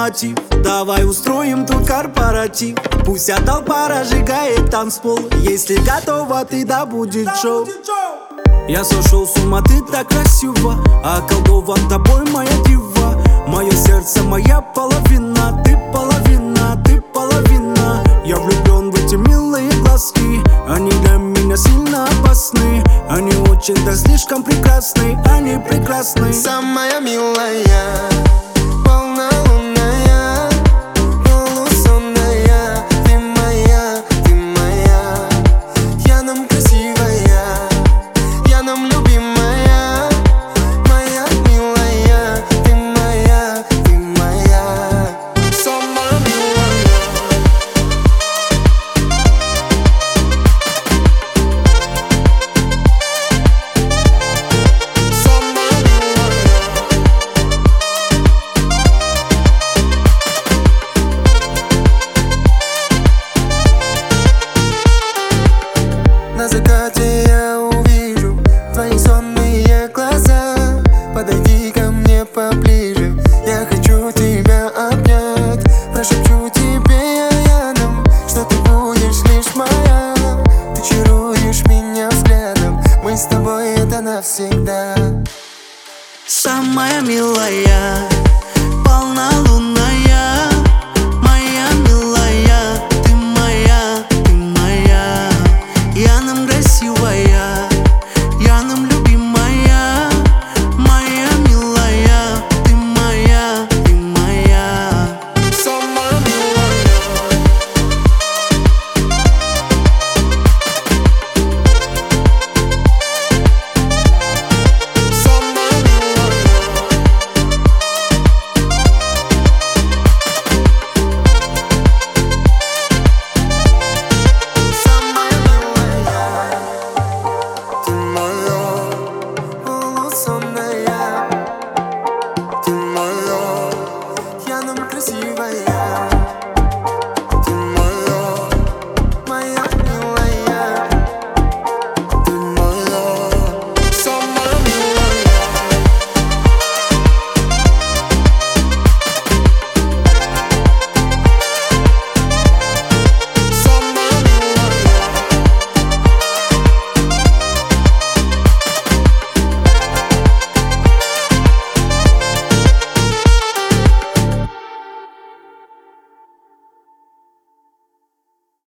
мотив. Давай устроим тут корпоратив. Пусть вся толпа разжигает танцпол. Если готова, ты, да будет шоу. Я сошел с ума, ты так красива, околдован тобой, моя дива. Мое сердце, моя половина, ты половина, ты половина. Я влюблен в эти милые глазки, они для меня сильно опасны. Они очень, да слишком прекрасны, они прекрасны. Самая милая, полнолунная, полусонная, ты моя, ты моя. Я нам красивая, я нам любимая, моя милая, ты моя, ты моя. Самая милая. На закате я увижу твои сонные глаза. Подойди ко мне поближе, я хочу тебя обнять. Прошепчу тебе я рядом, что ты будешь лишь моя. Ты чаруешь меня взглядом, мы с тобой это навсегда. Самая милая,